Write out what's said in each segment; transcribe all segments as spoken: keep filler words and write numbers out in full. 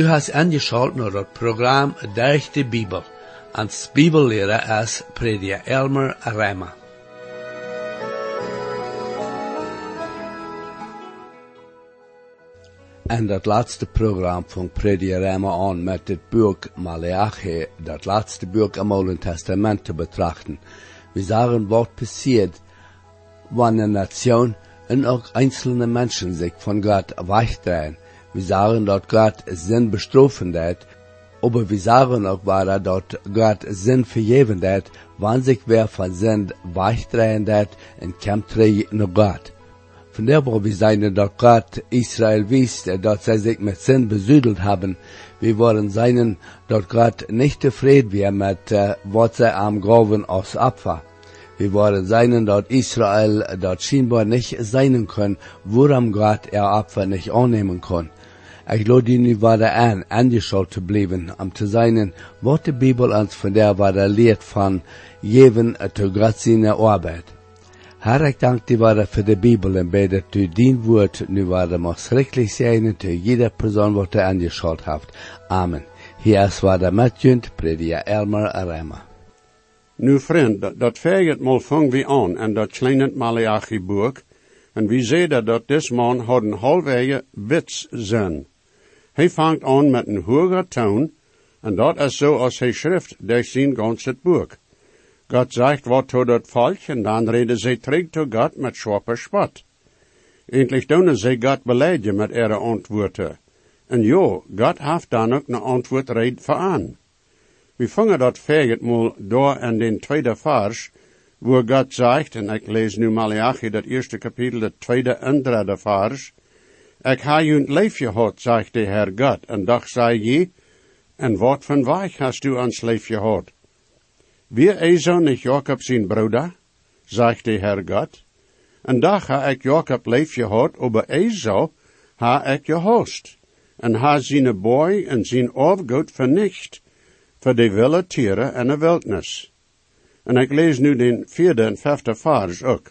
Du hast angeschaut naar het programma Durch de Bibel. Als Bibellehrer is prediker Elmer Rema. En dat laatste programma van prediker Rema aan met het boek Malachi, dat laatste boek im Oude Testament te betrachten. We zagen wat passiert, wanneer een nation en ook einzelne Menschen sich von Gott wegdrehen. Wir sagen, dass Gott Sinn bestrafen hat, aber wir sagen auch weiter, dass Gott Sinn vergeben hat, wann sich wer von Sinn wegdrehen hat und kommt zurück nach Gott. Von der wo wir sagen, dass Gott Israel wisst, dass sie sich mit Sinn besüdelt haben, wir wollen sagen, dass Gott nicht zufrieden wäre mit, uh, was sie am Glauben aus Opfer. Wir wollen sagen, dass Israel das scheinbar nicht sein kann, woran Gott ihr Opfer nicht annehmen kann. Ich lade ihn weiter an, angeschaut zu bleiben, um zu sein, was die Bibel uns von der weiter lehrt von Jeven zu Gott seine Arbeit. Herr, ich danke dir weiter für die Bibel und bete, du dein Wort nu weiter machst schrecklich sein, zu jeder Person, was du angeschaut hast. Amen. Hier ist weiter Matjünd, Prediker Elmer Rema. Nu vriend, dat, dat verget mal vangen we aan en dat kleine Malachi-boek, en we zeiden dat this man had een halfwege wits zijn. Hij vangt aan met een hoger toon, en dat is zo als hij schrift durch zijn ganze boek. God zegt wat tot het volk, en dan reden zij terug tot God met schwappe spot. Eindelijk doen zij God beleiden met ihre antwoorden. En jo, God heeft dan ook een antwoord reed voor aan. We vangen dat verget mal door in den tweede vers, wo God zegt, en ik lees nu Malachi, dat eerste kapitel, dat tweede en derde vers, ik ha je een leef gehad, zegt de Heer God, en doch zei je, en wat van weich hast du ans leef gehad? Wie Esau niet Jacob zijn broeder, zegt de Heer God, en doch ha ik Jacob leef gehad, aber Esau ha ik gehost, en ha zijn boy en zijn afgoed vernicht, voor de wilde tieren en de wildnis. En ik lees nu den vierde en vijfde vers ook.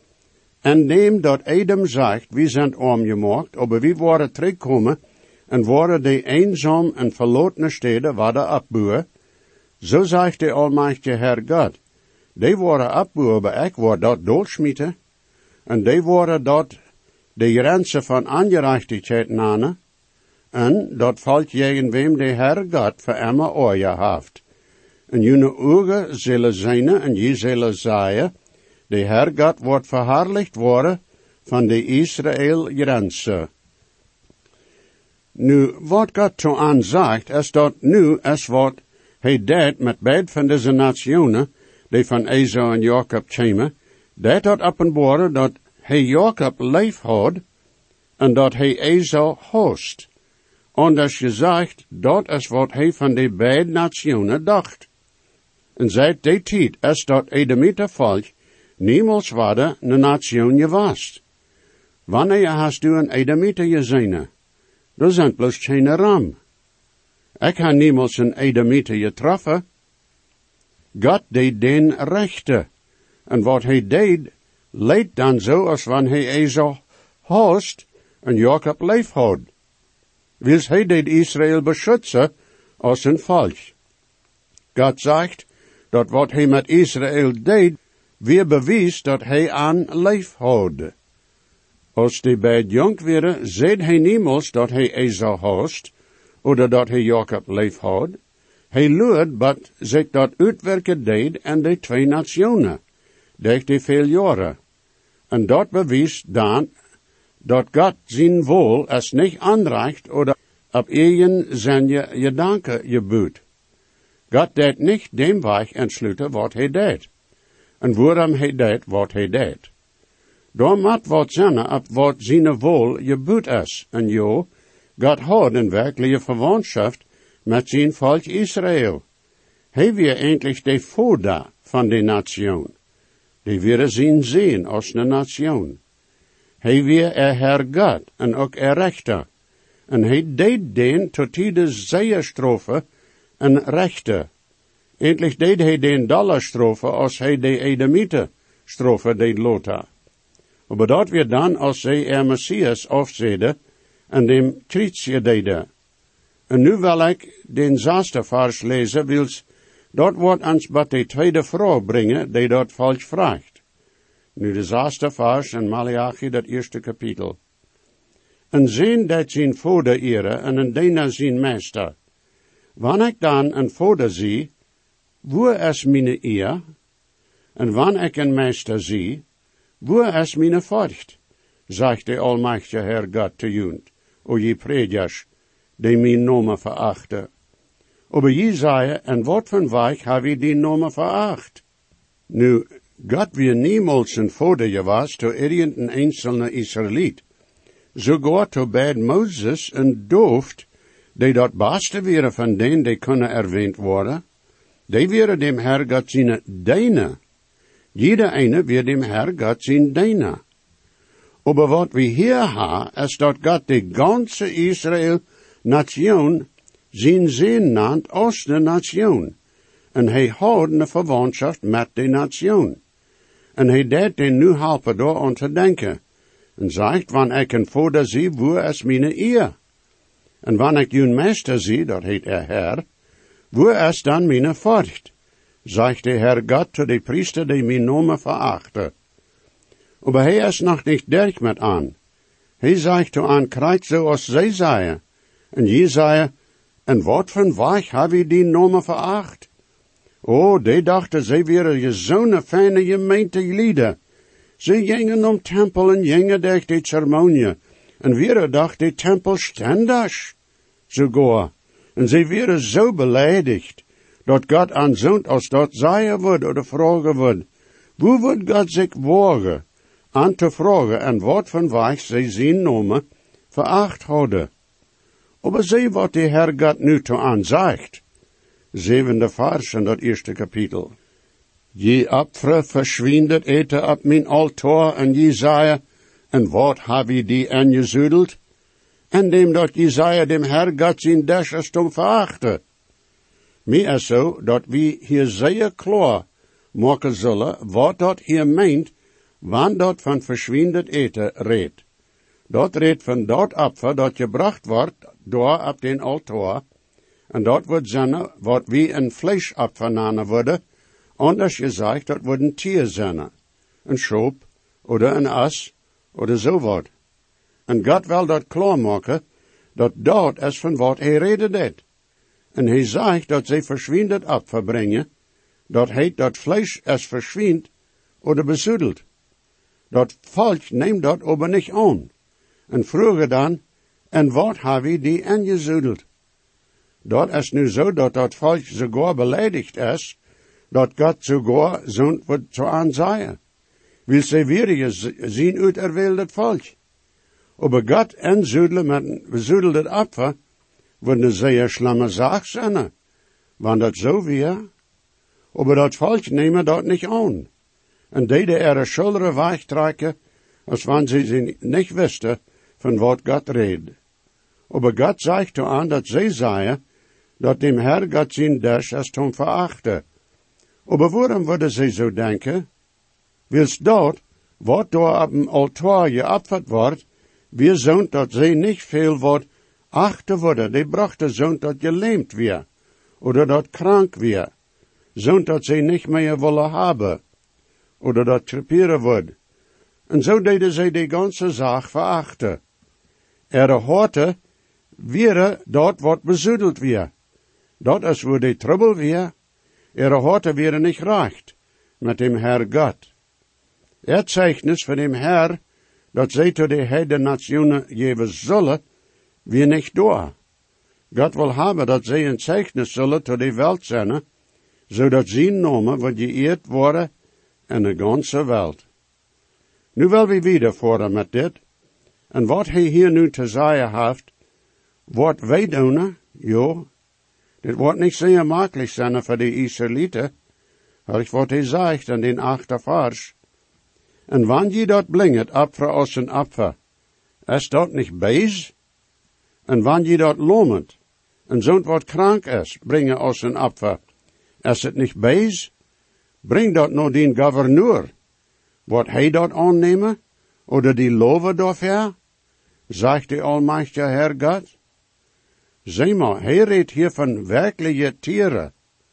En neem dat Edom zegt, wie zijn arm gemaakt, aber wie worden terugkomen, en worden de eenzaam en verlotene steden worden afboeren, zo zegt de almachtige Heer God, die worden afboeren, maar ik word dat doodschmieten, en die worden dat de grenzen van ongerechtigheid nanen, en dat valt tegen wem de Heer God voor immer oor heeft. En jullie ogen zullen zijn en je zullen zeggen, de Heer God wordt verherrlicht worden van de Israël grenzen. Nu, wat God zo aan zegt, is dat nu is wat hij deed met beide van deze nationen, die van Esau en Jacob kwamen, dat dat openbaren dat hij Jacob leef had, en dat hij Esau host. Anders gezegd, dat is wat hij van de beide nationen dacht. En seit die tijd is dat Edomite volk niemals waarde een nation geweest. Wanneer hast du een Edomite gezien? Dat zijn bloos geen ram. Ik heb niemals een Edomite getroffen. God deed den rechte. En wat hij deed, leed dan zo als wanneer hij Esau host en Jacob leef had. Wils hij deed Israël beschützen als een volk. God zegt, dat wat hij met Israël deed, weer bewijst dat hij aan leef had. Als die beid jong waren, zei hij niemals dat hij Esau host, oder dat hij Jacob leef had. Hij luid, wat zich dat uitwerken deed en de twee nationen, durch die veel jaren. En dat bewijst dan, dat God zijn wohl es niet aanreicht oder op eigen zijn gedanken gebuut. God deed niet dem weg entsluiten wat hij deed. En waarom hij deed wat hij deed. Door moet wat zijn op wat zijn wohl gebuut is. En jo, God had een werkelijke verwantschap met zijn volk Israël. Hij weer eindelijk de voerder van de nation. Die weer zien zien als een nation. Hij weer er Herr God en ook er rechter. En hij deed den tot de zeerstrofe en rechter. Eindelijk deed hij den dollarstrofe als hij de Edomite strofe deed Lothar. Maar dat weer dan als zij er Messias afzeden en dem krietje deden. En nu wil ik den zesde vers lezen, wils dat wordt ons bij de tweede vraag brengen, die dat falsch vraagt. Nu de zesde vers in Malachi, dat eerste kapitel. En zien dat zijn vader ere, en een dienaar zijn meester. Wanneer ik dan een vader zie, wo is mijn eer? En wanneer ik een meester zie, wo is mijn furcht? Zegt de almachtige Heer God te junt, o je predikers, die mijn naam verachten. Aber je zei, en wat van wijk heb je die naam veracht? Nu, God weer niemals een vader geweest to irgendein einzelne Israëliet. Sogar to bad Moses een dooft, die dat beste wäre van denen die kunnen erwähnt worden, die wäre dem Herr God zijn dienaar. Jeder eine wird dem Herr God zijn dienaar. Aber wat we hier ha, is dat God de ganze Israël nation zijn zin nannt als de nation. En hij houdt een verwantschap met de nation. En hij deed den nu helpen door aan te denken. En zegt, wanneer ik een vader zie, wo is mijn eer? En wanneer ik een meester zie, dat heet er Herr, wo is dan mijn furcht? Zegt de Herr God zu de priester die mijn naam verachten. Aber hij is nog niet derg met aan. Hij zegt to aan krijt zoals zij zeien. En je zei, en wat van wijk heb je die naam veracht? Oh, die dachten, zij waren je zo'n fijne gemeente lieden. Ze gingen om tempel en gingen durch die ceremonie. En wir dacht die tempel ständig. Sogar. En ze waren zo beleidigt, dat God aanzoont als dat zeien wordt oder vragen wordt. Wo wordt God zich wagen aan te vragen en wat van wijk zij zijn namen veracht hadden? Aber zie wat de Herr God nu te aan zegt. Zevende vers in dat eerste kapitel. Je Opfer verschwindet eten op mijn altaar en je zei, en wat heb je die aangezudeld? En dem dat je zei dem Herr God zijn desjes om verachten. Meer is zo, dat we hier zeer klaar maken zullen, wat dat hier meent, wanneer dat van verschwindet eten redt. Dat redt van dat Opfer dat gebracht wordt, door op den altaar, en dat wordt zijn, wat we een Fleischopfer nennen worden, anders gezegd, dat wordt een tier zijn, een schop, oder een as, oder zo wat. En God wil dat klaarmaken, dat dat is van wat hij reden deed. En hij zegt dat zij verschwindet Opfer brengen, dat heet dat Fleisch es verschwindt, oder besudelt. Dat volk neemt dat aber niet aan. En vroeger dan, en wat heb je die aangezudeld? Dat is nu zo dat dat volk sogar beleidigd is, dat God sogar zo'n wordt zo aanzaaien. Wil ze weer zien uit er dat volk. Aber God aanzudelen met een bezudelde Opfer, wordt een zeer schlimme zaak zijn. Want dat zo weer. Aber dat volk nemen dat niet aan. En deden er een schulere weg trekken, als wanneer ze niet wisten van wat God reed. Aber God zegt to aan dat zij zeiden, dat dem Herr God zijn des is om verachten. Aber waarom worden zij zo denken? Wils dat, wat door op een altaar geopferd wordt, wir zoont dat zij niet veel wordt achter worden. Die brachten zoont dat gelähmt weer, oder dat krank weer, zoont dat zij niet meer willen hebben, oder dat creperen wordt. En zo deden zij die ganze zaak verachten. Er horte weer dat wat bezudeld weer. Dat is wo die trouble weer. Er horte weer niet recht met dem Herr God. Er Zeichnis van dem Herr, dat zij to de heiden nationen geven zullen, weer niet door. God wil hebben dat zij een Zeichnis zullen to de welt zijn, zodat zijn namen wordt geëerd worden in de ganze welt. Nu wil we weer voeren met dit. En wat hij hier nu te zeggen heeft, wat wij doen, jo, dit wordt niet zeer makkelijk zijn voor de Israëlieten, als wat hij zegt in den achte vers. En wanneer je dat blinget, Opfer als een Opfer, is dat niet bees? En wanneer je dat lomet, en zo'n wat krank is, brengen als een Opfer, is het niet bees? Breng dat naar den gouverneur. Wat hij dat aannemen, oder die loven dafür? Zegt de almachtige Herr God. Sieh mal, hij redt hier van werkliche Tiere.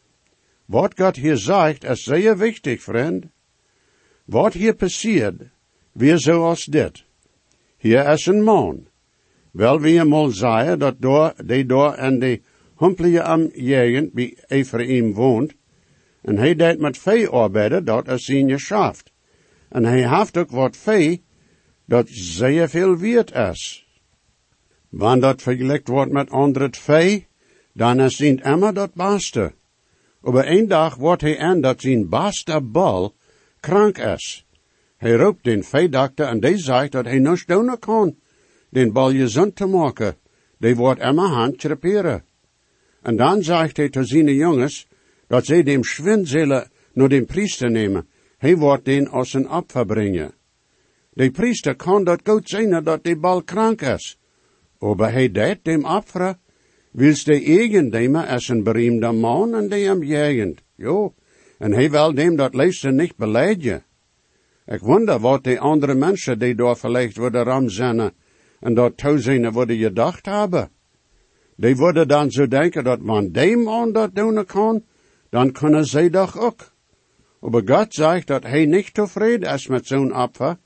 Wat Gott hier sagt, is sehr wichtig, vriend. Wat hier passiert, weer zoals dit. Hier is een man. Wel wie je mal zei, dat door, die door in de humpelige am jegend bij Ephraim woont, en hij deed met vee arbeiden, dat is zijn geschaft. En hij heeft ook wat vee, dat zeer veel waard is. Wanneer dat vergelijkt wordt met andere vee, dan is zijn immer dat beste. Maar een dag wordt hij aan dat zijn beste bal krank is. Hij roept den veedokter en die zegt dat hij niets doen kan, den bal gezond te maken. Die wordt immer hand reperen. En dan zegt hij tot zijn jongens, dat zij dem Schwind zullen naar den priester nemen. Hij wordt den als een opfer brengen. De priester kan dat goed zijn dat die bal krank is. Maar hij deed dem opfer, wils de eigendiemer is een beroemde man en die hem jegend. Jo, en hij wil dem dat leefste niet beleiden. Ik wonder wat die andere mensen die daar vielleicht worden ramzennen en dat toezien worden gedacht hebben. Die worden dan zo denken dat man die man dat doen kan, dan kunnen zij toch ook. Maar God zegt dat hij niet tevreden is met zo'n opfer.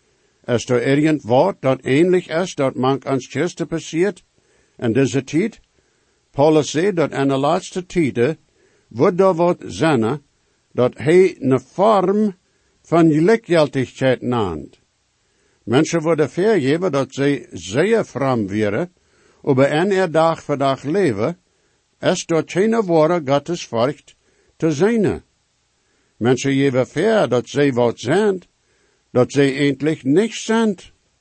Is er irgend wat dat ähnlich is dat mank ans Christen passiert in deze tijd? Paulus zei dat in de laatste tijden wordt er wat zijn dat hij een vorm van gelijkgültigheid naant. Mensen worden vergeven dat zij zeer fram wären, aber in er dag voor dag leven, is dat geen woorden Gottes Furcht te zijn. Mensen geven ver dat zij wat zijn, dat zij eindelijk niks zijn.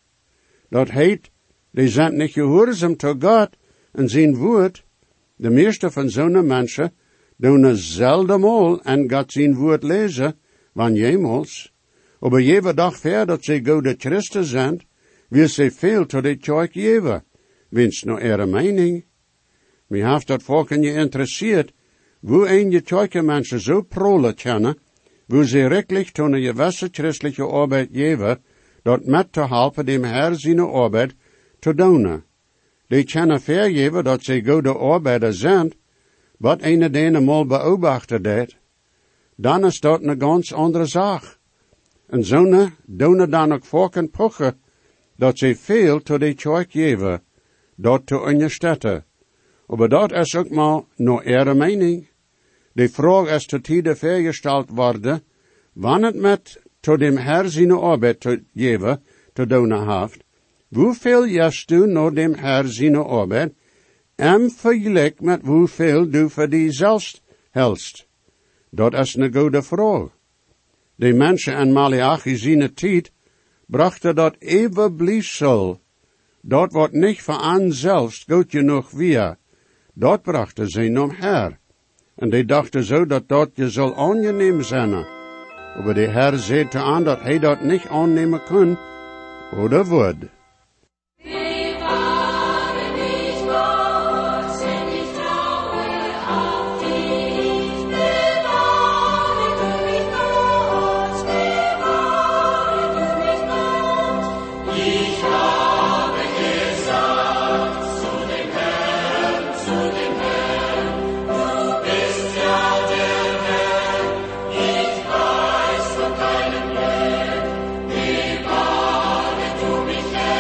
Dat heet, die zijn niet gehoorzaam tot God en zijn woord. De meeste van zo'n mensen doen zelden mal en God zijn woord lezen, van jemals. Aber jeder dag ver dat zij goede Christen zijn, wil zij veel tot de kerk geven. Wens nou ihre mening. Mij heeft dat volk in je interesseert, hoe een je kerkenmensen zo prolen kennen, wo sie rechtlich tot een gewisse christliche arbeid geven, dat met te helpen dem Herr zijn arbeid te doen. Die kunnen vergeven dat zij goede arbeider zijn, wat een denen mal beobachten deed. Dan is dat een ganz andere zaak. En zo'n doen dan ook volken pochen, dat zij veel tot de kerk geven, dat te ondersteunen. Maar dat is ook maar naar ihre mening. De vraag is te tijden vergesteld worden, wanneer het met tot dem Herr zijn arbeid te geven, te doen heeft, hoeveel juist du naar dem Herr zijn arbeid, en vergelijk met hoeveel du voor die zelfs helst. Dat is een goede vraag. De mensen in Malachi zijn tijd brachten dat eeuwig bliefsel, dat wordt niet voor aan zelfs goed genoeg weer, dat brachten zij naar Herr. En die dachten zo dat dat je zal aangeneem zijn. Maar de Herr zei te aan dat hij dat niet aannemen kon, oder wordt. Bewahre du mich, Herr.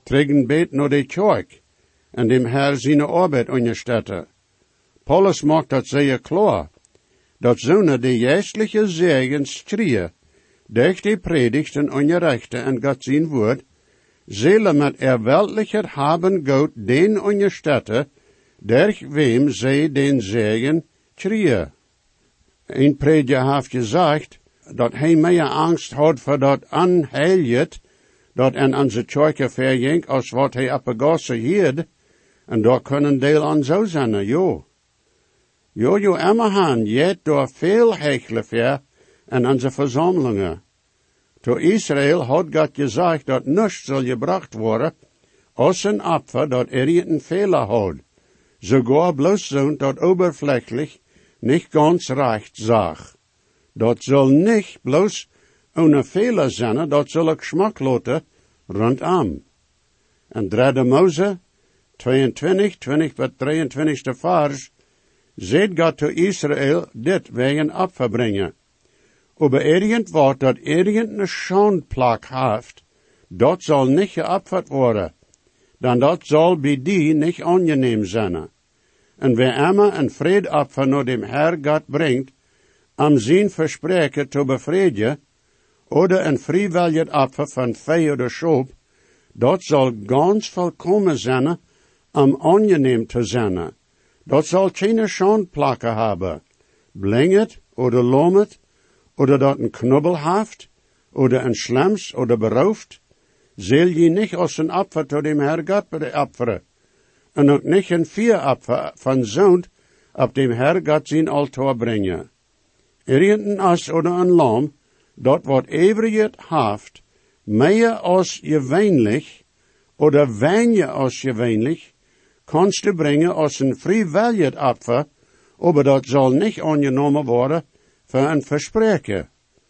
Trigen bet no de Tjoik, en dem Herr seine Arbeit unterstette. Paulus macht dat sehr klar, dat zone de geestliche Segen strie, durch die Predigten ungerechte en Gott sein Wort, zele met er weltlicher haben Gott den unterstette, durch wem zij den Segen strie. Een prediger heeft gezegd, dat hij meer angst had voor dat aanheiljet, dat en onze tjoike verging, als wat hij opgegossen hield, en dat kunnen deel aan zo zijn, jo. Jo, jo, immerhan, jet door veel hechelen ver, en onze verzamelingen. To Israël had God gezegd, dat niets zal gebracht worden, als een Opfer, dat er een Fehler had, sogar bloß so, dat oberflächlich nicht ganz recht zag. Dat soll nicht bloß ohne Fehler zijn, dat soll Geschmack loten rondom. En derde Mose, tweeëntwintig, twintig tot drieëntwintigste vers, zegt God to Israël dit wegen Opfer brengen. Aber irgend wat dat irgendeine Schandplak heeft, dat zal nicht geopfert worden, dan dat zal bij die nicht angenehm zijn. En wer immer een Vredeopfer naar dem Herr Gott brengt, am zijn verspreken te bevredigen, oder een vrijwillig Opfer van vee oder schop, dat zal ganz volkomen zijn, am angenehm te zijn. Dat zal geen Schandplakken hebben, blinget oder lomet, oder dat een knubbel heeft, oder een slems, oder berooft, zal je niet als een Opfer tot dem Herr Gott opferen, en ook niet een vieropfer van zoond op dem Herr Gott zijn altaar brengen. Irgendein as oder een lam, dat wat everiget heeft, meer als gewöhnlich, oder weniger als gewöhnlich, kannst du brengen als een vrijwillig Opfer, aber dat zal niet aangenomen worden voor een verspreken.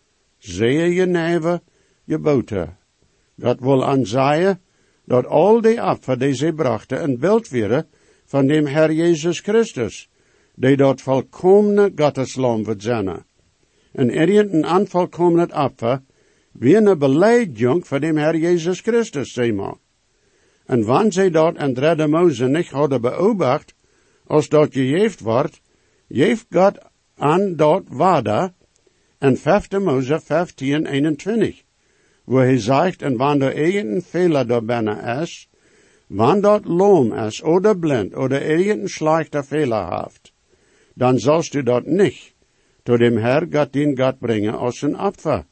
Zeer je neven, je boten. God wil aanzien, dat al die Opfer die ze brachten een beeld werden van dem Herr Jezus Christus, die dat volkomene Gotteslam wird zijn. En irgendein anvolkomenet Opfer, wie een beleiding voor dem Herr Jezus Christus, zeg maar. En wanneer zij dat in derde Mose niet hadden beobacht, als dat gegeven wordt, geeft God aan dat waarde, in vijfde Mose vijftien, eenentwintig. Wo hij zegt, en wanneer er irgendein Fehler da binnen is, wanneer dat loom is, oder blind, oder irgendein schlechter Fehler heeft, dan sollst du dat nicht zu dem Herr Gott den Gott bringen als een Opfer.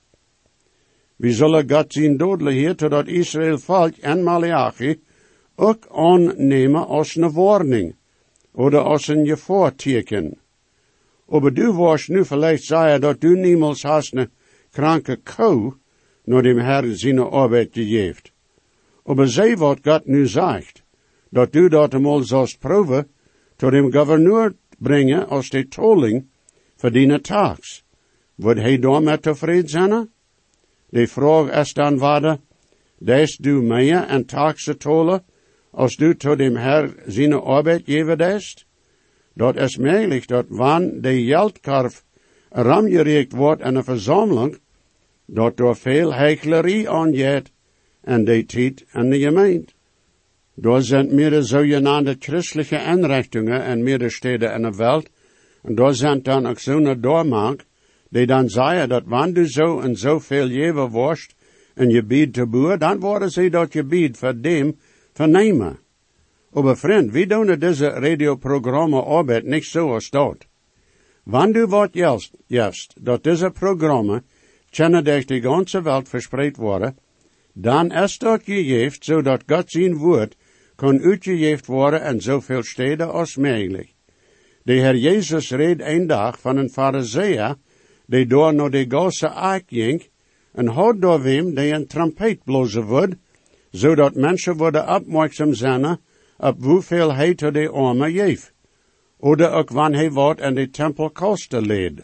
Wie soll Gott zijn dodelijkheid tot dat Israël volk en Malachi ook aannemen als een warning, oder als een gevaarteken. Aber du wirst nu vielleicht sagen, dat du niemals hast eine kranke Kuh, nur dem Herr seine Arbeit gegeven. Aber sei wat Gott nu sagt, dat du dat einmal sollst proben, zu dem Gouverneur brengen als de tolling für deine Tags. Wird hij daarmee tevreden zijn? De vraag is dan waarde, des du meer en tags te tollen, als du zu dem Herr seine Arbeit geven dest? Dat is mogelijk dat wanneer de geldkarf ramgereikt wordt in een verzameling, dat door veel hechelerie aangeet en de tijd en de gemeente. Daar zijn meerdere zogenaamde christelijke inrichtingen en meerdere steden in de wereld, en daar zijn dan ook zo'n doormaak, die dan zeggen dat wanneer du zo en zoveel jever worst een gebied te boer, dan worden ze dat gebied voor dem vernemen. Aber vriend, wie doen deze radioprogramma arbeid niet zo als dat. Wanneer du wat juist, juist dat deze programma kennen durch die ganze Welt verspreid worden, dan is dat gegeven, zodat God zijn woord kan uitgegeven worden in zoveel steden als mogelijk. De Heer Jezus reed een dag van een fariseer, die door naar de ganse aak ging, en had door hem die een trompet blozen wordt, zodat mensen worden opmerkzaam zijn op hoeveel hij te de armen geeft, oder ook wanneer hij wat in de tempel kosten leed.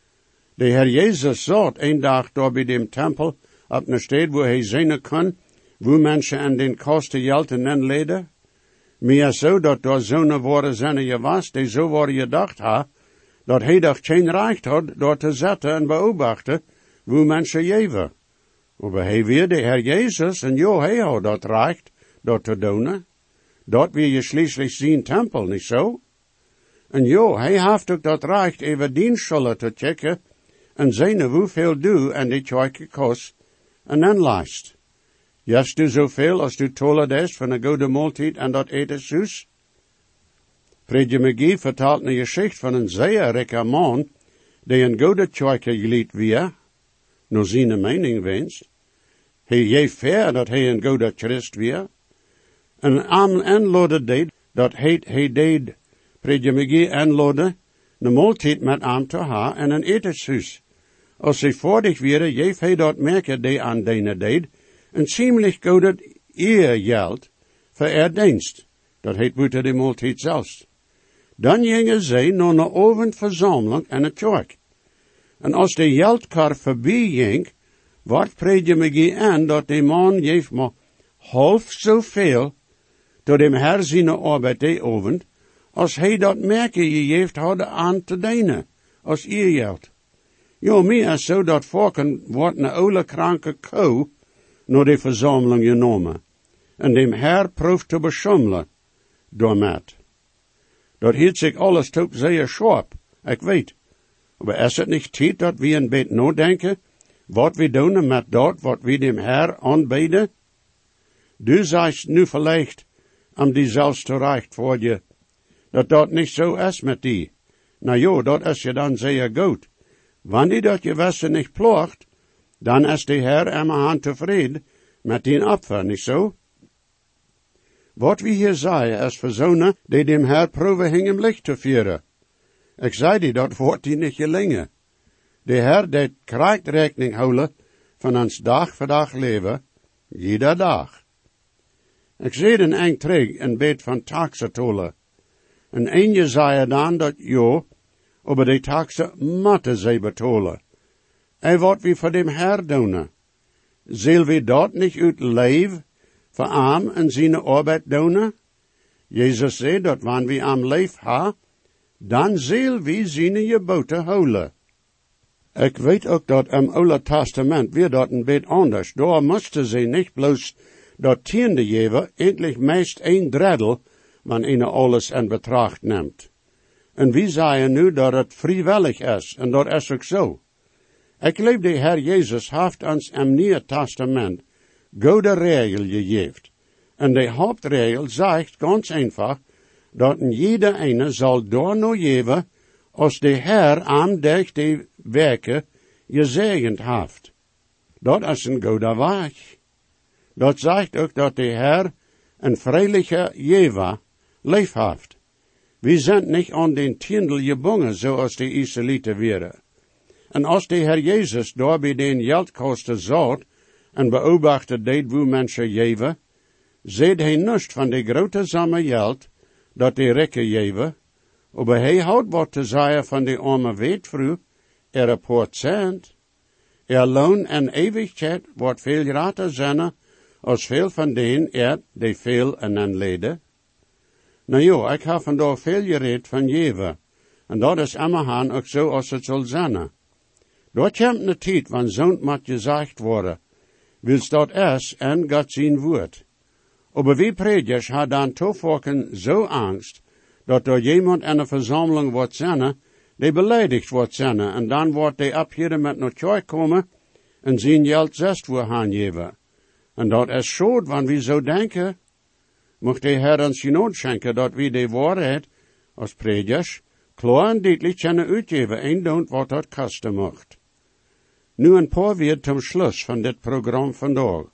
De Heer Jezus zat een dag door bij dem tempel, op een stad waar hij zien kon, wo mensen in den kosten gelten en leden. Meer zo dat door zo'n woorden zijn je was, die zo worden gedacht ha, dat hij doch geen recht had door te zetten en beobachten, wo mensen geven. Maar hij weer de Heer Jezus, en jo, hij had dat recht, dort te doen. Dort wie je schließlich zijn tempel, niet zo? En jo, hij heeft ook dat recht even dienstschulden te checken en zien hoeveel du en die tjoike kost en dan lijst. Jas du zoveel als du tolle des van een goede maaltijd en dat etenshuis? Predje McGee vertelt een geschicht van een zeer rijke man, die een goede tjoike geliet weer, naar zijn mening wenst. Hij geeft ver dat hij een goede Christ weer. En aan aanlode deed, dat heet hij deed, Predje McGee aanlode, een maaltijd met hem te ha en een etenshuis. Als hij voordig weer, geeft hij dat merken die aan dene deed, een ziemlich goede eergeld voor er dienst. Dat heet buiten de maaltijd zelfs. Dan gingen zij naar een ovendverzameling en een kerk. En als de geldkar voorbij ging, wordt Predje McGee aan dat de man geeft maar half zoveel door dem Herr zijn arbeid die ovend, als hij dat merken gegeven hadden aan te dienen, als eergeld. Jo, meer is zo dat volken wordt een oude kranke kou naar de verzameling genomen, en dem Herr proeft te beschummelen, door met. Dat hield zich alles toch zeer scherp, ik weet. Maar is het niet tijd dat we een beetje nadenken, wat we doen met dat wat we dem Herr aanbieden? Du zegt nu vielleicht, om die zelfs terecht voor je, dat dat niet zo is met die. Nou jo, dat is je dan zeer goed. Wanneer dat je wessen niet plocht, dan is de Herr immer aan tevreden met die opfer, niet zo? Wat we hier zeggen is verzonnen die dem Herr proeven hing licht te vieren. Ik zei die, dat wordt die niet gelingen. De Herr deed krijgt rekening houden van ons dag voor dag leven, ieder dag. Ik zie een eng terug een beet van taxen tolen. En een je zei dan dat jo, over die taxen moeten zij betolen. En wat we voor dem Herr doen, zullen we dat niet uit leven voor am en zijn arbeid doen? Jezus zei dat wanneer we am leef ha, dan zullen we zijn geboten houden. Ik weet ook dat im Oude Testament weer dat een beetje anders. Daar moesten ze niet bloos dat tiende geven, endlich meest een drittel, wanneer een alles in betracht neemt. En wie zeggen nu dat het vrijwillig is, en dat is ook zo. Ik geloof de Herr Jezus heeft ons im Nieuwe Testament goede regel gegeven. En de hoofdregel zegt ganz einfach, dat jeder ene zal door nou geven, als de Herr aan durch die werken gezegend heeft. Dat is een goede weg. Dat zegt ook dat de Herr een vrijelijke Jever lief heeft. We zijn niet aan den tiendel gebonden, zoals de Israëlieten waren. En als de Herr Jezus door bij den geldkosten zat en beobachtte deed hoe mensen geven, zeed hij niets van de grote samme geld dat de rijke geven, maar hij houdt wat te zeggen van de arme weetvrouw, er een procent. Er loon en eeuwigheid wordt veel grater zijn, als veel van denen er, die veel en en leden. Nou jo, ik heb vandaag veel gereed van geven, en dat is immerhaan ook zo als het zal zijn. Dort komt een tijd, wanneer zo'n moet gezegd worden, wils dat is en God zijn woord. Aber wie predikers had dan toevallig zo angst, dat door iemand in een verzameling wordt zijn, die beleidigd wordt zijn, en dan wordt die abheren met naar kerk komen, en zijn geld zest voor gaan geven. En dat is schuld, wanneer we zo denken. Mocht de Herr ons genoeg schenken, dat we de waarheid, als predikers, klaar en duidelijk kunnen uitgeven, en doen wat dat kosten mocht. Nu een paar woorden zum Schluss van dit programma vandaag.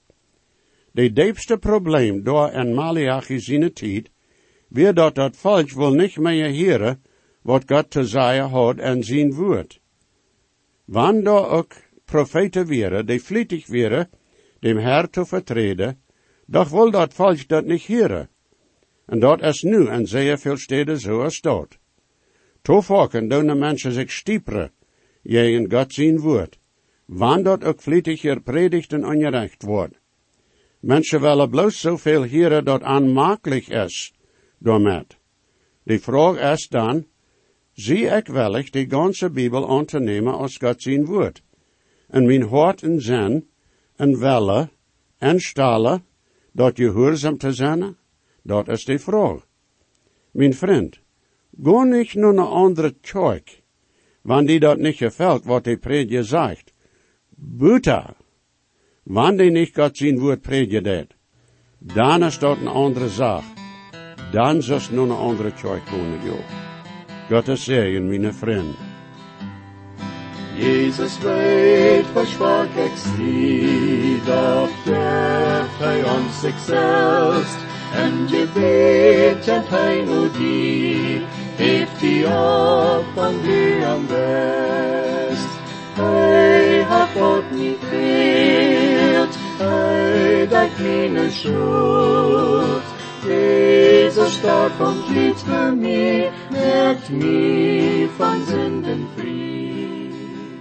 De diepste probleem door en Malachi zijn tijd, weer dat dat volk wil niet meer heren, wat God te zeggen had en zijn woord. Wanneer daar ook profeten wären, die vlietig wären, dem Herr te vertreden, doch wil dat volk dat niet heren. En dat is nu in zeer veel steden zo als dat. Toevallig doen de mensen zich stieperen, tegen God zijn woord, wanneer dat ook vlietig gepredigd en ongerecht wordt. Mensen willen bloos zoveel heren dat aanmakelijk is, daarmet. De vraag is dan, zie ik willig die ganze Bibel aan te nemen als God zijn woord, en mijn hart en zin, en wille, en stellen, dat gehoorzaam te zijn? Dat is de vraag. Mijn vriend, ga niet naar een andere kerk, wanneer die dat niet gefällt, wat de prediker zegt. Buta, wanneer die niet Gott zijn woord predikt, dan is dat een andere zaak. Dan zullen naar een andere kerk gaan, joh. Gottes Segen, meine Freunde. Jesus weet, versprach extie, doch dürft hij ons sich selbst, en Gebet kennt hij nur die, heeft die op van die am best. Hij hat Gott niet fehlt, hij deit meine Schuld. Jesus starb und litt für mich, merkt mich von Sünden frei.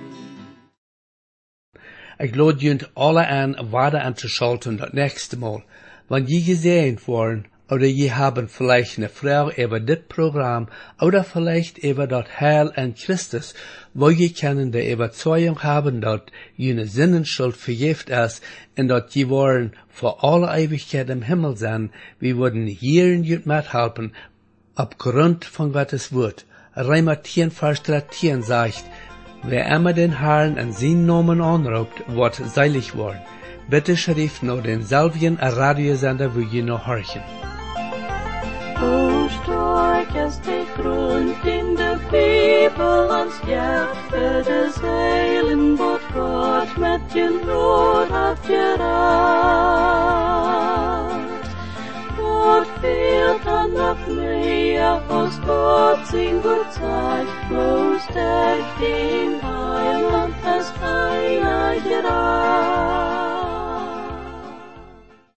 Ich lade junt alle an, weiter anzuschalten das nächste Mal. Wenn je gesehen worden, oder je haben vielleicht eine Frau über das Programm, oder vielleicht über das Heil an Christus, wo je können die Überzeugung haben, dass jene Sinnenschuld vergift ist, und dass je wollen vor alle Ewigkeit im Himmel sein, wir würden hier in jut mithelfen, aufgrund von Gottes Wort. Römer zehn, Vers dreizehn sagt, wer immer den Herrn an seinen Namen anruft, wird seilig worden. Bitte schrift nur den selben Radiosender, wo je noch horchen. O stark ist der Grund in der Bibel ans Jahre für das Heilen, was Gott mit Genot hat gerat. Gott fehlt dann noch mehr, was Gott sein Wort sagt,